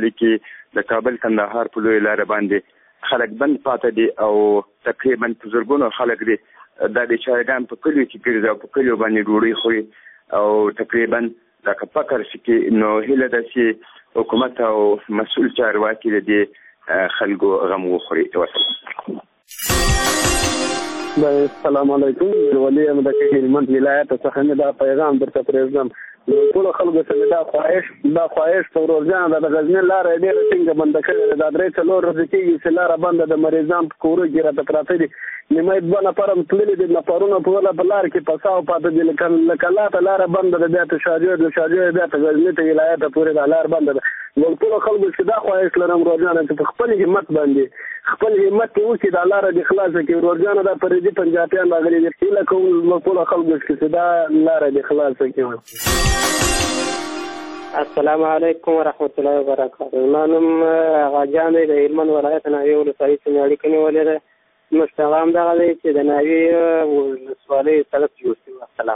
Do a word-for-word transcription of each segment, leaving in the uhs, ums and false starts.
ولسوالۍ کې د کابل کندهار په لویه لاره باندې خلک بند پاته دي او تقریبا په زرګونو خلک دي دا د چارګان په کلیو کې ګرځي او په کلیو باندې ډوډۍ خوري او تقریبا دا که فکر شي کې نو هیله ده چې حکومت او مسؤل چارواکي د دې خلکو غم وخوري. السلام علیکم. ولی ام د هلمند ولایت څخه مې دا پیغام درته پرېږدم. ټول خلکو ته دا خواهش دا خواهش تورور جان د غزنی لاره ډېره څنګه بنده کړې ده. درې څلور ورځې کېږي چې لاره بنده د مریضان په کورو کې راته پراته دي. نیمه دوه نفر هم تللي دي نفرونه په وله په لاره کې پساو پاته دي. لکه لا ته لاره بنده ده بیا ته شاجوی د شاجوی بیا ته غزني ته ولایت پورې دا لاره بنده ده. نو ټولو خلکو چې دا خواهش لرم ورورجانه چې په خپل همت باندې خپل همت کې وکړي دا لاره دې خلاصه کړي. ورورجانه دا پردي پنجابیان راغلي دي هیله کوم موږ ټولو خلکو چې دا لاره دې خلاصه کړي. السلام علیکم ورحمت الله وبرکاته. ما نوم غاجان دی د هلمند ولایت ناوې ولسوالۍ څخه اړیکه نیولې ده. زموږ پیغام دغه دی چې د ناوې ولسوالۍ سړک جوړ شي. السلام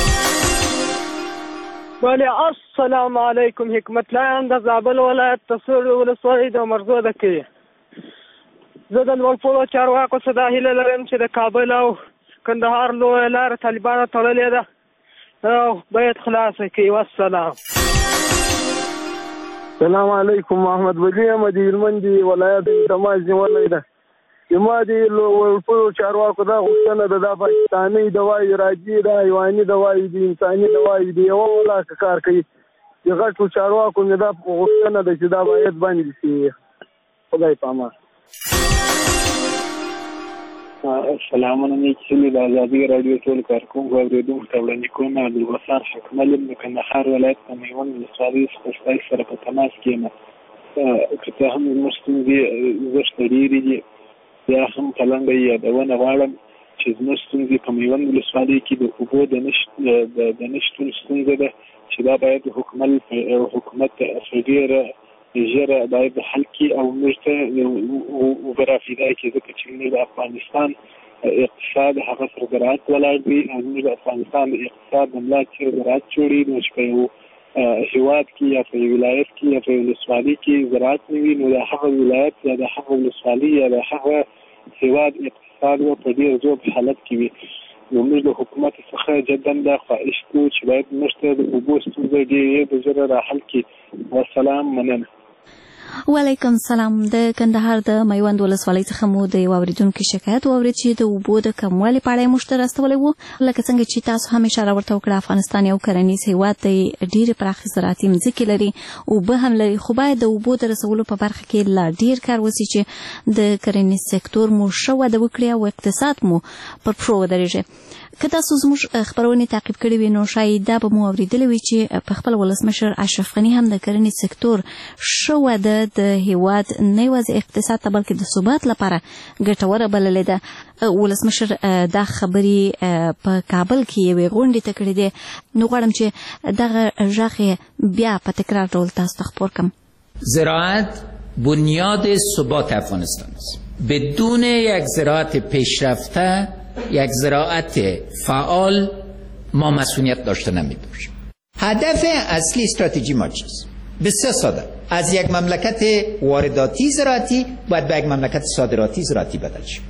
ولی السلام علیکم. حکمت لایان د زابل ولایت تصور ولسوالۍ د مرزو ده کې. زه د لوړپوړو چارواکو څخه دا هیله لرم چې د کابل او کندهار لویه لاره طالبانو تړلې ده او باید خلاصه کړي. والسلام. السلام علیکم. محمد ولی یم د هلمند ولایت تماس نیولې ده. زما د لوړپوړو چارواکو دا غوښتنه ده دا پاکستاني دوایي راځي دا حیواني دوایي دي انساني دوایي دي یوه ولاکه کار کوي. د غټو چارواکو مې دا غوښتنه ده چې دا باید بند شي. خدای پامان. السلام علیکم. د ازادي راډیو ټول کارکوونکو اورېدونکو ته وړاندې کوم عبدالغفار حکمل یم د کندهار ولایت په میوند ولسوالۍ څخه ستاسو سره په تماس کې یم. که څه هم زموږ ستونزې زښته ډېرې دي بیا هم په لنډه یادونه غواړم چې زموږ ستونزې په میوند ولسوالۍ کې د اوبو د نشتون ستونزه ده چې دا باید حکومت په ډېره ژره باید حل کړي او موږ ته اوبه راپیدا کړي ځکه چې موږ د افغانستان اقتصاد هغه سره زراعت ولاړ دی او موږ د افغانستان د اقتصاد د ملا چې زراعت جوړي نو چې په یو هېواد کې یا په یو ولایت کې یا په یو ولسوالۍ کې زراعت نه وي نو د هغه ولایت یا د هغه ولسوالۍ یا د هغه هېواد اقتصاد به په ډېر زوړ حالت کې وي. نو موږ د حکومت څخه جدا دا خواهش کوو چې باید موږ ته د اوبو ستونزه ډېرې ژره راحل کړي. والسلام. مننه. وعلیکم السلام. د کندهار د میوند ولسوالۍ څخه مو د یو اورېدونکي شکایت واورېد چې د اوبو د کموالي په اړه یې موږ ته راستولی و. لکه څنګه چې تاسو هم اشاره ورته وکړه افغانستان یو کرنیز هېواد دی ډېرې پراخې زراعتي مځکې لري اوبه هم لري خو باید د اوبو د رسولو په برخه کې لا ډېر کار وسي چې د کرنیز سکتور مو ښه وده وکړي او اقتصاد مو پر پښو ودرېږي. که تاسو زموږ خپرونې تعقیب کړې وي نو شاید دا به مو اورېدلی وي چې په خپل ولسمشر اشرف غني هم د کرنې سکتور ښه وده د هېواد نه یوازې اقتصاد ته بلکې د ثبات لپاره ګټوره بللې ده. ولسمشر دا خبرې په کابل کې یوې غونډې ته کړې دي. نو غواړم چې دغه غږ یې بیا په تکرار ډول تاسو ته خپور کړم. زراعت بنیاد ثبات افغانستان است. بدون یک زراعت پیشرفته یک زراعت فعال ما مسئولیت داشته نمی باشیم. هدف اصلی استراتژی ما چیست؟ بسیار ساده. از یک مملکت وارداتی زراعتی باید به یک مملکت صادراتی زراعتی بدل شیم.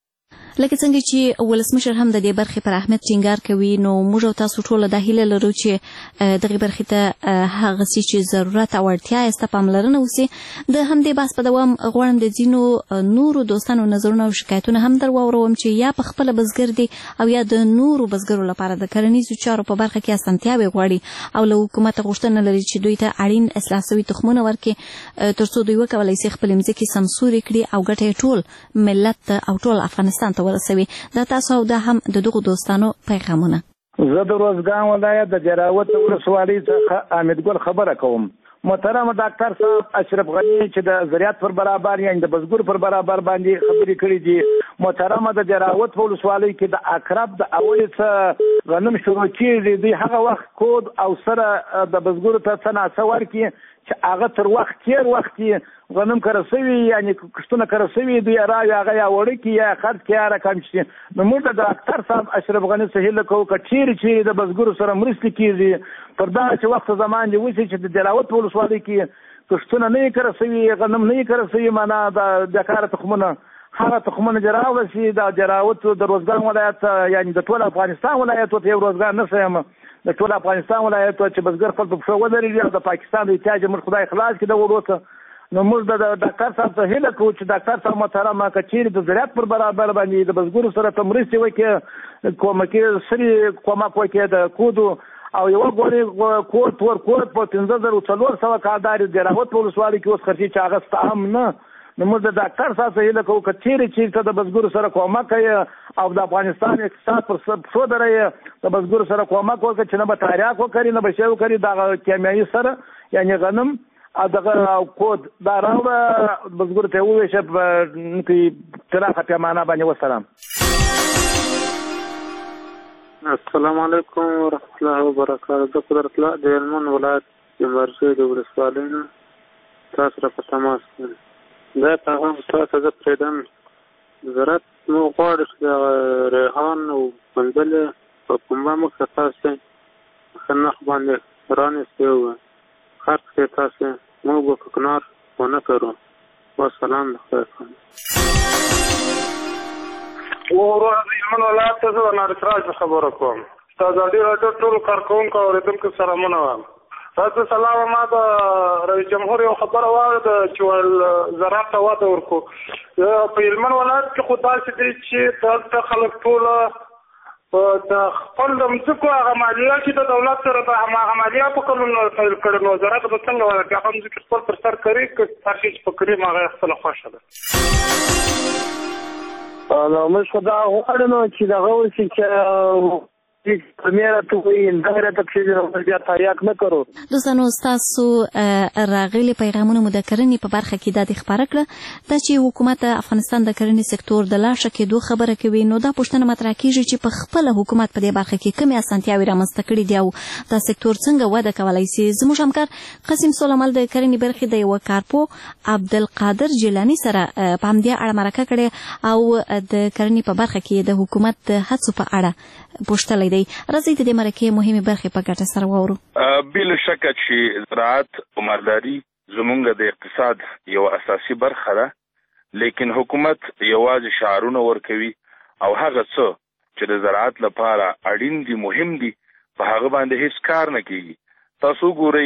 لکه څنګه چې ولسمشر هم د دې برخې پر اهمیت ټینګار کوي نو موږ او تاسو ټول د هیله لرو چې دغه برخې ته هغه څه چې ضرورت او اړتیا یې ستا پاملرنه وسي. د همدې بحث په دوام غواړم د ځینو نورو دوستانو نظرونه او شکایتونه هم در واورم چې یا په خپله بزګر دي او یا د نورو بزګرو لپاره د کرنیزو چارو په برخه کې اسانتیاوې غواړي او له حکومته غوښتنه لري چې دوی ته اړین اصلاح شوي تخمونه ورکړي تر څو دوی وکولی شي خپلې مځکې سمسورې کړي او ګټه یې ټول ملت او ټول افغانستان ته ورسوي. دا تاسو او دا هم د دغو دوستانو پیغامونه. زه د روزګان ولایت د جراوت ولسوالۍ څخه حامد ګل خبره کوم. محترم ډاکټر صاحب اشرف غني چې د زراعت پر برابر یعنی د بزګر پر برابر باندې خبرې کړې دي. محترم د جراوت ولسوالۍ کې د اقرب د اول څخه غنم شروع کېږي دی هغه وخت کود او سره د بزګر ته څه ناڅه ورکړي چې هغه تر وخت تېر وخت کې غنم کره سوي یعنی کښتونه کره سوي دوی راوي هغه یا وړکي یا خرڅ کې یا رقم شي. نو موږ د ډاکټر صاحب اشرف غني څخه هیله کوو که چیرې چیرې د بزګرو سره مرستې کېږي پر دغه چې وخت زمان دې وشي چې د جلاوت ولسوالۍ کې کښتونه نه یې کره سوي، غنم نه یې کره سوي، معنا د بیکاره تخمونه هغه تخمونه چې راوړل شي د جراوت د روزګان ولایت یعنې د ټول افغانستان ولایت ورته یو روزګار نه ښیم، د ټول افغانستان ولایت چې بزګر خپل په پښو ودرېږي او د پاکستان د احتیاج موږ خدای خلاص کړي د وړو څه. نو موږ د ډاکټر صاحب څخه هیله کوو چې ډاکټر صاحب محترمه که چیرې د زراعت پر برابر باندې د بزګرو سره ته مرستې وکړي، کومکي سري کومک وکړي د کودو او یوه ګورې کور تور کور په پنځه زره څلور سوه کاردار د راوت په ولسوالۍ کې اوس خرچي چې هغه سته هم نه. نو موږ د ډاکټر صاحب څخه هیله کوو که چیرې چیرې ته د بزګرو سره کومک کوي او د افغانستان اقتصاد پر پښو دروي، د بزګرو سره کومک وکړي چې نه به تریاک وکړي نه به شی وکړي دغه کیمیاوي سره یعنې غنم او دغه کود دا راوړه بزګرو ته وویشه په پراخه پیمانه باندې. وسلام. السلام علیکم ورحمۃ اللہ وبرکاتہ. زه قدرت الله د هلمند ولایت د مرزي د ولسوالۍ نه تاسو سره په تماس یم. دا پیغام تاسو زه پرېږدم زراعت موږ غواړو چې د ریحان او بنګلې په پنبه موږ ته تاسو ښه نرخ باندې رانیسئ او خرڅ کړئ تاسو موږ به کوکنار ونه کرو. والسلام بخیر. ورو د هلمند ولایت ته زه د نارسراج خبره کوم. د ازادي راډیو ټولو کارکوونکو او اورېدونکو سره مننه وایم. تاسو سلام. ما د رئیس جمهور یو خبره واورېده چې زراعت ته وده ورکړو. په هلمند ولایت کې خو داسې دی چې دلته خلک ټوله د خپل د مځکو هغه مالیه چې د دولت سره د هماغه مالیه په کلونو پیل کړې، نو زراعت به څنګه وده کړي؟ هغه مځکې خپل پر سر کوي که هر شي چې په کړي هغه خپله خوښه ده. نو موږ خو دا غواړو نو چې دغه وشي چې دوستانو ستاسو راغلي پیغامونه مو د کرنې په برخه کې دا د خبره کړه دا چې حکومت افغانستان د کرنې سکتور د لا ښه کېدو خبره کوي. نو دا پوښتنه مطرح کېږي چې په خپله حکومت په دې برخه کې کومې اسانتیاوې رامنځته کړي دي او دا سکتور څنګه وده کولی شي. زموږ همکار قاسم سلیمان د کرنې برخې د یوه کارپو عبدالقادر جیلاني سره په همدې اړه مرکه کړې او د کرنې په برخه کې د حکومت د هڅو په اړه پوښتلی دی. راځئ د دې مرکې مهمې برخې په ګډه سره واورو. بلا شکه چې زراعت او مالداري زمونږ د اقتصاد یو اساسي برخه ده، لیکن حکومت یوازې شعارونه ورکوي او هغه څه چې د زراعت لپاره اړین دي مهم دي په هغه باندې هیڅ کار نه کیږي. تاسو ګورئ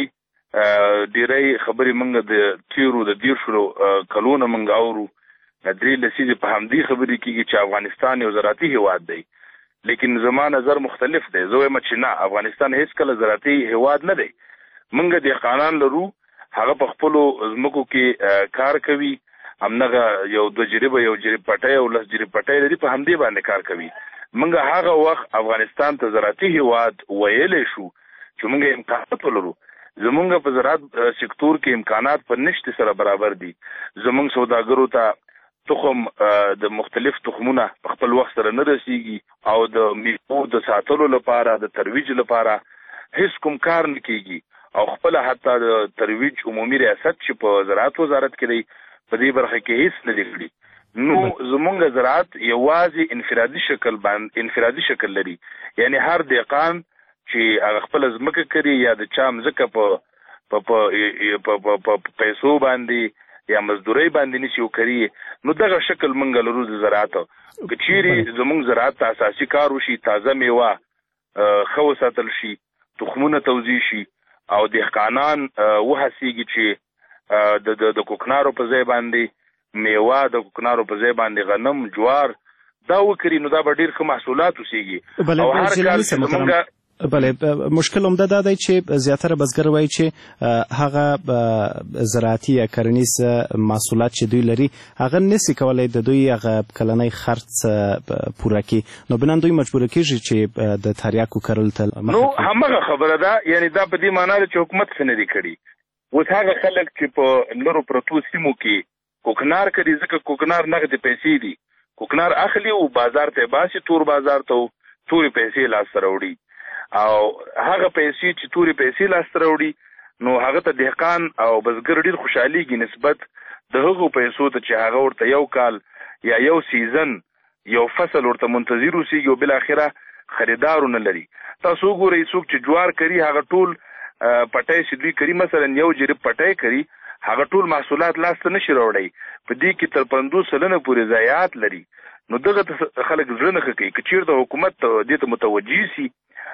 ډېری خبرې موږ د تیرو د دیرشو کلونو موږ اورو، درې لسیزې په همدې خبرې کېږي چې افغانستان یو زراعتي هیواد دی، لیکن زما نظر مختلف دی. زه وایم چې نه، افغانستان هیڅ کله زراعتي هیواد نه دی. موږ دهقانان لرو، هغه په خپلو ځمکو کې کار کوي، همدغه یو دوه جریبه یو جریب پټی او لس جریب پټی لري، په همدې باندې کار کوي. موږ هغه وخت افغانستان ته زراعتي هیواد ویلی شو چې موږ امکانات ولرو. زمونږ په زراعت سکتور کې امکانات په نشت سره برابر دي. زمونږ سوداګرو ته تخم د مختلف تخمونه په خپل وخت سره نه رسیږي او د میوو د ساتلو لپاره د ترویج لپاره هیڅ کوم کار نه کیږي او خپل حتی د ترویج عمومي ریاست چې په زراعت وزارت کې دی په دې برخه کې هیڅ نه دی کړی. نو زمونږ زراعت یوازې انفرادي شکل باندې انفرادي شکل لري، یعنی هر دهقان چې هغه خپل ځمکه کړي یا د چا ځمکه په په پیسو باندې یا مزدوري باندې نشي وکړي، نو دغه شکل منګ لرو د زراعت. که چیرې زمونږ زراعت ته اساسي کار وشي، تازه میوه ښه وساتل شي، تخمونه توزیع شي او دهقانان وهڅېږي چې د د کوکنارو په ځای باندې میوه، د کوکنارو په ځای باندې غنم، جوار دا وکړي، نو دا به ډېر ښه محصولات وسیږي. او هر کال زمونږ بله مشکل همدا دا دی چې زیاتره بزګر وایي چې هغه زراعتي یا کرنیز محصولات چې دوی لري هغه نسی کولی د دوی هغه کلنی خرڅ پوره کړي، نو بنان دوی مجبوره کېږي چې د تریاکو کرل ته نو همغه خبره ده. یعنی دا په دې معنا ده چې حکومت څه نه دي کړي. اوس هغه خلک چې په لرو پرتو سیمو کې کوکنار کوي، ځکه کوکنار نغدې پیسې دي، کوکنار اخلي او بازار ته باسي، تور بازار ته تورې پیسې لاس راوړي او هغه پیسې چې تورې پیسې لاسته راوړي نو هغه ته دهقان او بزګر ډېر خوشحالېږي نسبت د هغو پیسو ته چې هغه ورته یو کال یا یو سیزن یو فصل ورته منتظر اوسېږي او بالاخره خریدار نه لري. تاسو وګورئ څوک چې جوار کري هغه ټول پټی چې دوی کري، مثلا یو جریب پټی کري هغه ټول محصولات لاسته نشي راوړی. په دې کې تر پنځوس سلنه پورې ضایعات لري. نو دغه خلک زړه نه ښه کوي. که چېرته حکومت دې ته متوجه سي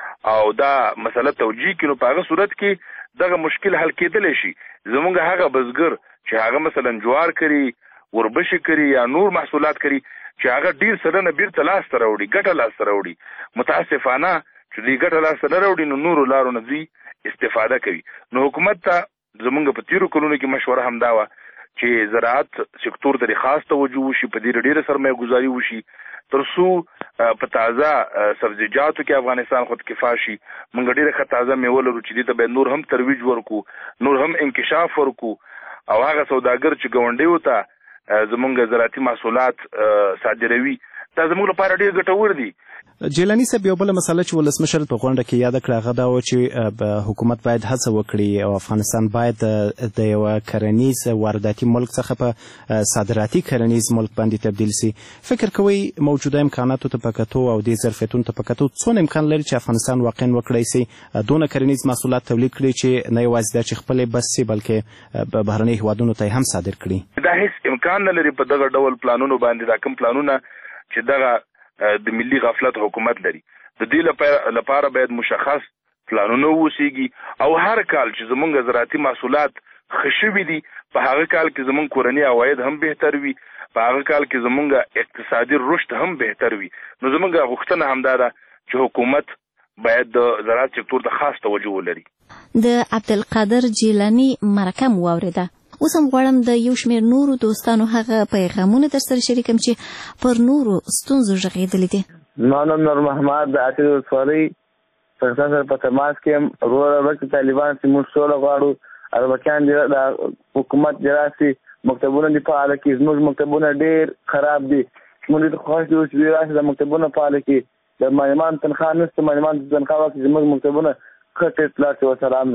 او دا مسله توجیه کړي، نو په هغه صورت کې دغه مشکل حل کېدلی شي. زمونږ هغه بزګر چې هغه مثلا جوار کړي، وربشې کړي یا نور محصولات کړي چې هغه ډیر سلنه بیرته لاسته راوړي، ګټه لاسته راوړي، متاسفانه چې دوی ګټه لاسته نه راوړي نو نورو لارو نه دوی استفاده کوي. نو حکومت ته زمونږ په تیرو کلونو کې مشوره همدا وه چې زراعت سکتور ته خاص توجه وشي، په دې ډیره سرمایه ګزاري وشي تر څو په تازه سبزیجاتو کې افغانستان خودکفا شي. موږ ډیره ښه تازه میوه لرو چې دې ته باید نور هم ترویج ورکړو، نور هم انکشاف ورکړو، او هغه سوداګر چې ګاونډیو ته زمونږ زراعتي محصولات صادروي دا زموږ لپاره ډېر ګټور دي. جیلاني صاحب، یو بله مسله چې ولسمشر په غونډه کې یاده کړه هغه دا و چې حکومت باید هڅه وکړي او افغانستان باید د یوه کرنیز وارداتي ملک څخه په صادراتي کرنیز ملک باندې تبدیل سي. فکر کوئ موجوده امکاناتو ته په کتو او دې ظرفیتونو ته په کتو څونه امکان لري چې افغانستان واقعا وکړی سي دونه کرنیز محصولات تولید کړي چې نه یوازې دا چې خپلې بس سي بلکې بهرنۍ هیوادونو ته هم صادر کړي؟ دا هیڅ امکان نه لري. په دغه ډول پلانونو باندې دا کوم پلانونه چې دغه د ملي غفلت حکومت لري، د دې لپاره باید مشخص پلانونه ووسیږي او هر کال چې زمونږ زراعتي محصولات ښه شوي دي په هغه کال کې زمونږ کورني عواید هم بهتر وي، په هغه کال کې زمونږ اقتصادي رشد هم بهتر وي. نو زمونږ غوښتنه همدا ده چې حکومت باید د زراعت سکتور ته خاص توجه ولري. د عبدالقادر جیلاني مرکه مو واورېده. اوس هم غواړم د یو شمېر نورو دوستانو هغه پیغامونه در سره شریکم چې پر نورو ستونزو غږېدلي دي. ما نوم نور محمد د اتي ولسوالۍ پاکستان سره په تماس کې یم. وروره وخت طالبان چې موږ سوله غواړو، اربکیان د حکومت جراسي مکتبونه دي فعاله کړي. زموږ مکتبونه ډېر خراب دي. موږ ته خوښ دي چې دوی راشي د مکتبونه فعاله کړي. د معلمان تنخواه نشته، معلمان تنخواه واخلي، زموږ مکتبونه ښه ټیټ لاړ شي. وسلام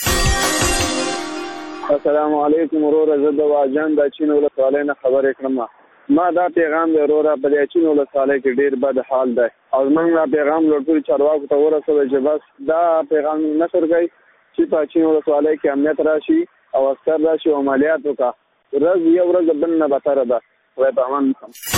دی. السلام علیکم وروره، زه د واجان د چین ولسوالۍ نه خبرې کړم. ما دا پیغام دی وروره، په دې چین ولسوالۍ کې ډېر بد حال دی او موږ دا پیغام لوړ چارواکو ته ورسوي چې بس دا پیغام نشر کړي چې په چین ولسوالۍ کې امنیت راشي او عسکر راشي او عملیات وکړي. ورځ یو ورځ بل نه بتره ده. خدای په امان.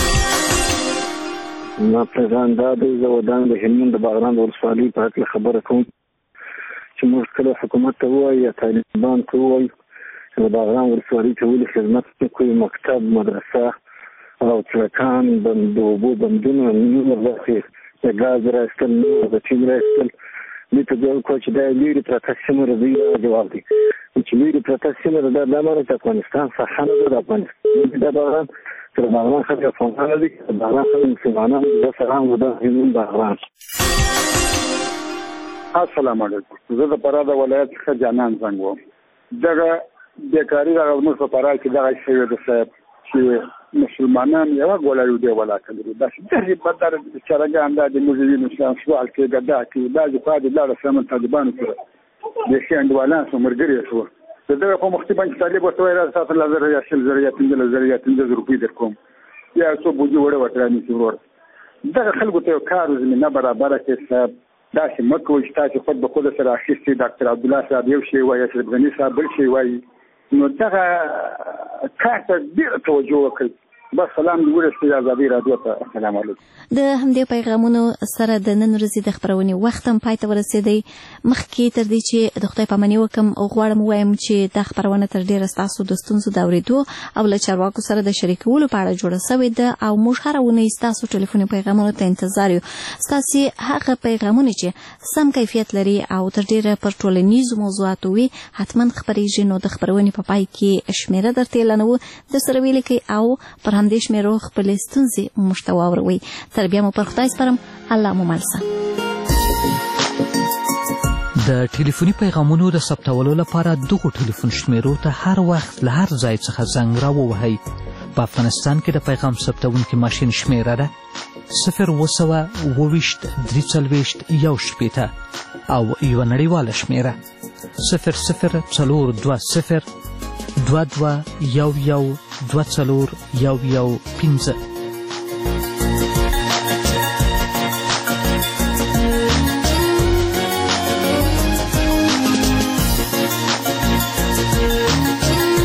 ما پیغام دا دی، زه ودان د هلمند د باغران ولسوالۍ په هکله خبره کوم چې موږ کله حکومت ته ووایو یا طالبان ته ووایو د باغران ولسوالۍ ته ولې خدمت کوي، مکتب، مدرسه او سړکان، د اوبو بندونه، نور برخې د ګاز راایستل، نور د ټیم راایستل، دې ته جواب کړو چې دا لرې پرته سیمه ده. دوی دا جواب دی چې لرې پرته سیمه ده، دا دا معنی چې افغانستان صحه نه ده. د افغانستان دا باغران چې د باغران خلک افغانان دي، د باغران خلک مسلمانان دي. زه سلام ودا هلمند باغران. السلام علیکم. زه د فراه د ولایت څخه جانان زنګ وم. دغه بیکاري دغه موږ په فراه کې دغه شوی د صاحب چې مسلمانان یوه ګوله یو دی ولاکه لري. داسې ډېرې بدتر چرګان دا د موږ وینو چې سوال کې ګدا کې بعضې خوا د لاړه سمن طالبانو سره بیخي انډوالان شو، ملګري شو. د دغه په مختي باندې طالب ورته وایي راځه ساتل زره یا شل زره یا پنځلس زره یا پنځه زره روپۍ در کوم یا څو بوجي وړه ورته رانیسي. ورور دغه خلکو ته یو کار زمینه برابره کړي. صاحب داسې مه کوئ چې تاسې خود به خود سره اخیستي. ډاکټر عبدالله صاحب یو شی وایي، اشرف غني صاحب بل شی وایي. نو دغه کار ته ډېره توجه وکړئ. بس سلام دې ورسېږي ازادي راډیو ته. السلام علیکم. د همدې پیغامونو سره د نن ورځې د خپرونې وخت هم پای ته ورسېدی. مخکې تر دې چې د خدای پاماني وکړم غواړم ووایم چې دا خپرونه تر ډېره ستاسو د ستونزو د اورېدو او له چارواکو سره د شریکولو په اړه جوړه سوې ده او موږ هره اونۍ ستاسو ټلیفوني پیغامونو ته انتظار یو. ستاسې هغه پیغامونه چې سم کیفیت لري او تر ډېره پر ټولنیزو موضوعاتو وي حتما خپرېږي. نو د خپرونې په پای کې شمېره درته اعلانوو، درسره ولیکئ او پر همدې شمېرو خپلې ستونزې موږ ته واوروئ. تر بیا مو پر خدای سپارم. الله مو مل شه. د ټلیفوني پیغامونو د ثبتولو لپاره دغو ټلیفون شمېرو ته هر وخت له هر ځای څخه زنګ راووهئ. په افغانستان کې د پیغام ثبتونکي ماشین شمېره ده صفر اوه سوه اوه ویشت درې څلوېښت یو شپېته او یوه نړیواله شمېره صفر صفر څلور دوه صفر دوه دوه یو یو دوه څلور یو یو پنځه.